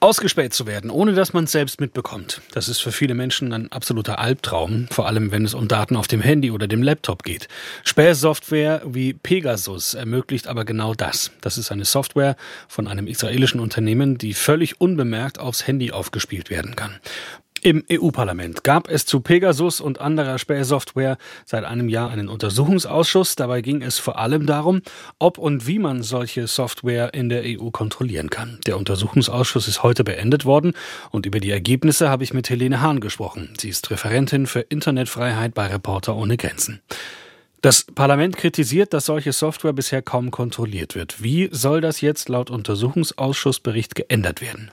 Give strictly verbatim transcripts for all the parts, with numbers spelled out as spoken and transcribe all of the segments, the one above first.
Ausgespäht zu werden, ohne dass man es selbst mitbekommt. Das ist für viele Menschen ein absoluter Albtraum, vor allem wenn es um Daten auf dem Handy oder dem Laptop geht. Spähsoftware wie Pegasus ermöglicht aber genau das. Das ist eine Software von einem israelischen Unternehmen, die völlig unbemerkt aufs Handy aufgespielt werden kann. Im E U-Parlament gab es zu Pegasus und anderer Spähsoftware seit einem Jahr einen Untersuchungsausschuss. Dabei ging es vor allem darum, ob und wie man solche Software in der E U kontrollieren kann. Der Untersuchungsausschuss ist heute beendet worden und über die Ergebnisse habe ich mit Helene Hahn gesprochen. Sie ist Referentin für Internetfreiheit bei Reporter ohne Grenzen. Das Parlament kritisiert, dass solche Software bisher kaum kontrolliert wird. Wie soll das jetzt laut Untersuchungsausschussbericht geändert werden?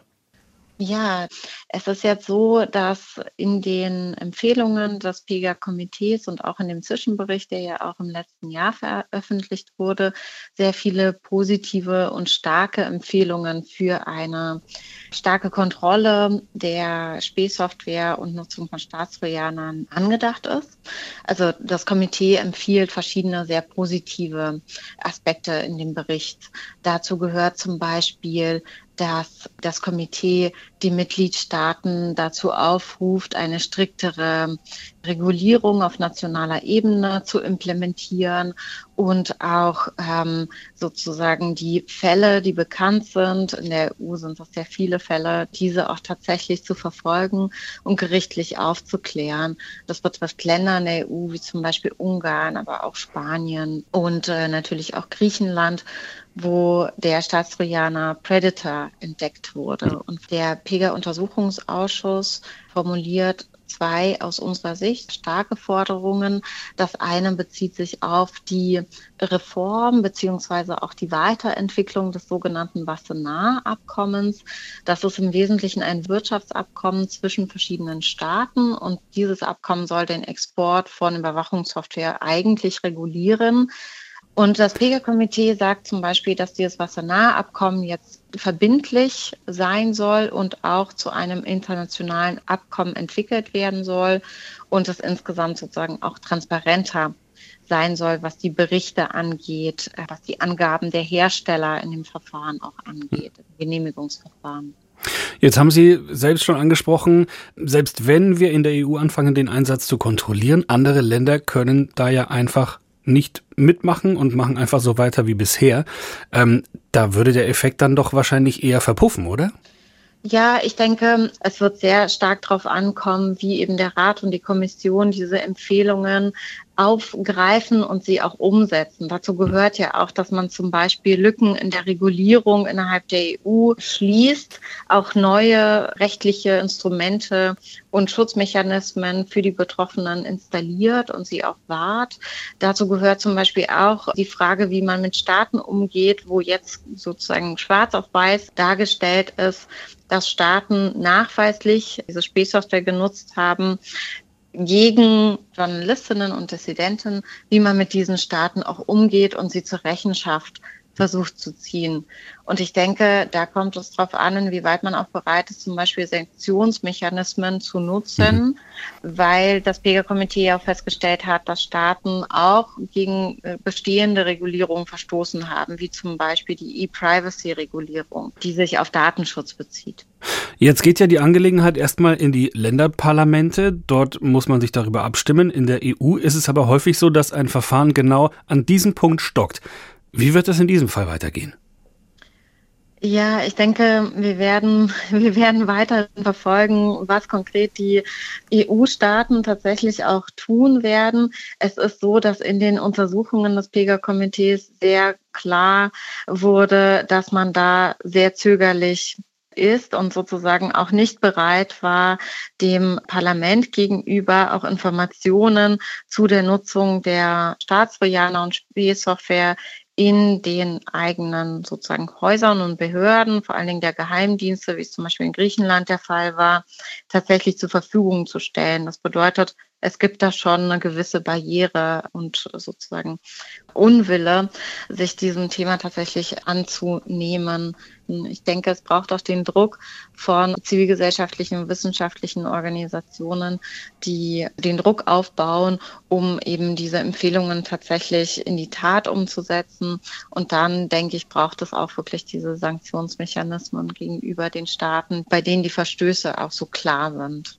Ja, es ist jetzt so, dass in den Empfehlungen des PEGA-Komitees und auch in dem Zwischenbericht, der ja auch im letzten Jahr veröffentlicht wurde, sehr viele positive und starke Empfehlungen für eine starke Kontrolle der Spähsoftware und Nutzung von Staatstrojanern angedacht ist. Also das Komitee empfiehlt verschiedene sehr positive Aspekte in dem Bericht. Dazu gehört zum Beispiel, dass das Komitee die Mitgliedstaaten dazu aufruft, eine striktere Regulierung auf nationaler Ebene zu implementieren und auch ähm, sozusagen die Fälle, die bekannt sind, in der E U sind das sehr viele Fälle, diese auch tatsächlich zu verfolgen und gerichtlich aufzuklären. Das betrifft Länder in der E U, wie zum Beispiel Ungarn, aber auch Spanien und äh, natürlich auch Griechenland, wo der Staatstrojaner Predator entdeckt wurde. Und der PEGA-Untersuchungsausschuss formuliert zwei aus unserer Sicht starke Forderungen. Das eine bezieht sich auf die Reform beziehungsweise auch die Weiterentwicklung des sogenannten Wassenaar-Abkommens. Das ist im Wesentlichen ein Wirtschaftsabkommen zwischen verschiedenen Staaten und dieses Abkommen soll den Export von Überwachungssoftware eigentlich regulieren. Und das PEGA-Komitee sagt zum Beispiel, dass dieses Wassenaar-Abkommen jetzt verbindlich sein soll und auch zu einem internationalen Abkommen entwickelt werden soll und es insgesamt sozusagen auch transparenter sein soll, was die Berichte angeht, was die Angaben der Hersteller in dem Verfahren auch angeht, im Genehmigungsverfahren. Jetzt haben Sie selbst schon angesprochen, selbst wenn wir in der E U anfangen, den Einsatz zu kontrollieren, andere Länder können da ja einfach nicht mitmachen und machen einfach so weiter wie bisher. Ähm, da würde der Effekt dann doch wahrscheinlich eher verpuffen, oder? Ja, ich denke, es wird sehr stark darauf ankommen, wie eben der Rat und die Kommission diese Empfehlungen aufgreifen und sie auch umsetzen. Dazu gehört ja auch, dass man zum Beispiel Lücken in der Regulierung innerhalb der E U schließt, auch neue rechtliche Instrumente und Schutzmechanismen für die Betroffenen installiert und sie auch wahrt. Dazu gehört zum Beispiel auch die Frage, wie man mit Staaten umgeht, wo jetzt sozusagen schwarz auf weiß dargestellt ist, dass Staaten nachweislich diese Spähsoftware genutzt haben gegen Journalistinnen und Dissidenten, wie man mit diesen Staaten auch umgeht und sie zur Rechenschaft versucht zu ziehen. Und ich denke, da kommt es darauf an, inwieweit man auch bereit ist, zum Beispiel Sanktionsmechanismen zu nutzen, weil das PEGA-Komitee ja auch festgestellt hat, dass Staaten auch gegen bestehende Regulierungen verstoßen haben, wie zum Beispiel die E-Privacy-Regulierung, die sich auf Datenschutz bezieht. Jetzt geht ja die Angelegenheit erstmal in die Länderparlamente. Dort muss man sich darüber abstimmen. In der E U ist es aber häufig so, dass ein Verfahren genau an diesem Punkt stockt. Wie wird es in diesem Fall weitergehen? Ja, ich denke, wir werden, wir werden weiter verfolgen, was konkret die E U-Staaten tatsächlich auch tun werden. Es ist so, dass in den Untersuchungen des PEGA-Komitees sehr klar wurde, dass man da sehr zögerlich ist und sozusagen auch nicht bereit war, dem Parlament gegenüber auch Informationen zu der Nutzung der Staatstrojaner und Spähsoftware in den eigenen sozusagen Häusern und Behörden, vor allen Dingen der Geheimdienste, wie es zum Beispiel in Griechenland der Fall war, tatsächlich zur Verfügung zu stellen. Das bedeutet, Es gibt da schon eine gewisse Barriere und sozusagen Unwille, sich diesem Thema tatsächlich anzunehmen. Ich denke, es braucht auch den Druck von zivilgesellschaftlichen und wissenschaftlichen Organisationen, die den Druck aufbauen, um eben diese Empfehlungen tatsächlich in die Tat umzusetzen. Und dann, denke ich, braucht es auch wirklich diese Sanktionsmechanismen gegenüber den Staaten, bei denen die Verstöße auch so klar sind.